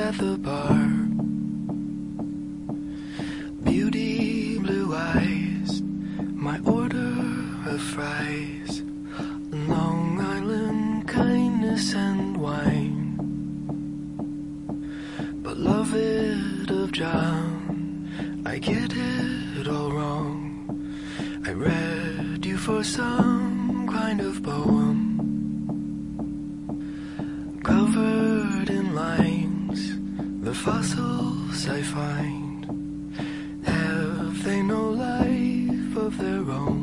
at the bar. Beauty, blue eyes, my order of fries, Long Island kindness and wine. Beloved of John, I get it all wrong. I read you for some kind of poem, covered in lines, the fossils I find, have they no life of their own?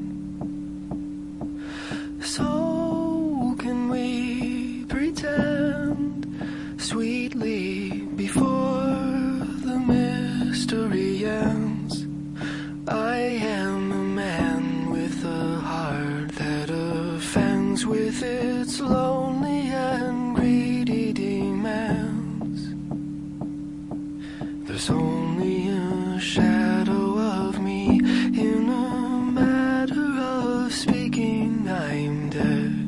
So can we pretend sweetly before the mystery ends? I am a man with a heart that offends with its lonely and greedy demands. There's only a shadow of me in a matter of speaking. I'm dead.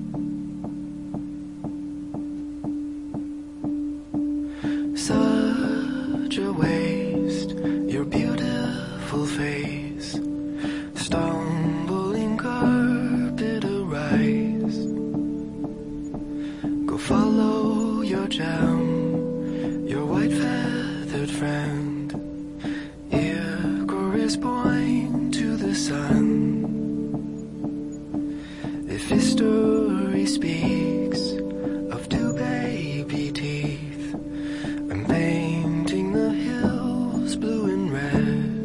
Such a waste, your beautiful face, stumbling carpet arise. Go follow your gem, your white feathered friend, Icarus point to the sun. If history speaks of two baby teeth, I'm painting the hills blue and red.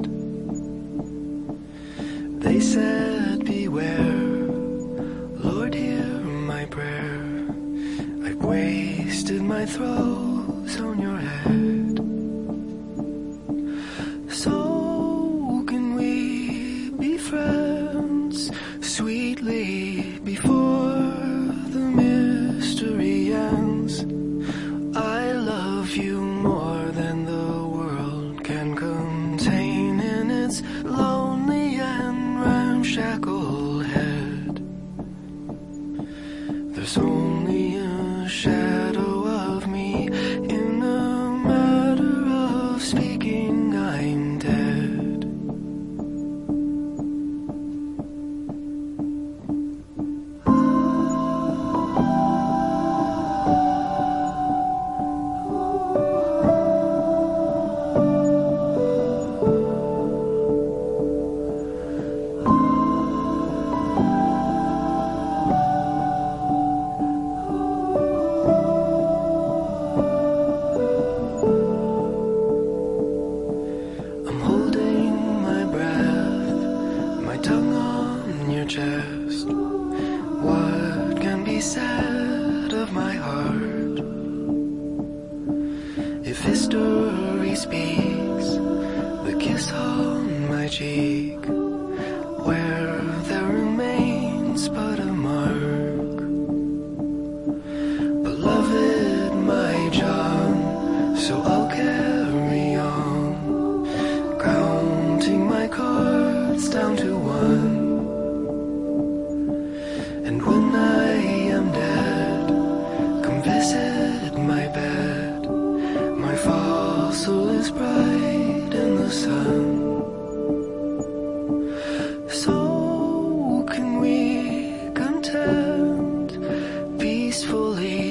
They said beware, Lord hear my prayer, I've wasted my throws on your head. So can we be friends sweetly before the mystery ends? I love you more than the world can contain in its lonely and ramshackle head. There's only a shadow of me in a matter of speaking. I'm dead. I'm holding my breath, my tongue on your chest. What can be said of my heart? If history speaks, the kiss on my cheek, where there remains but a mark. Beloved, my John, so I'll carry on, counting my cards down to one. And when I am dead, come visit my bed, my fossil is bright in the sun. So can we contend peacefully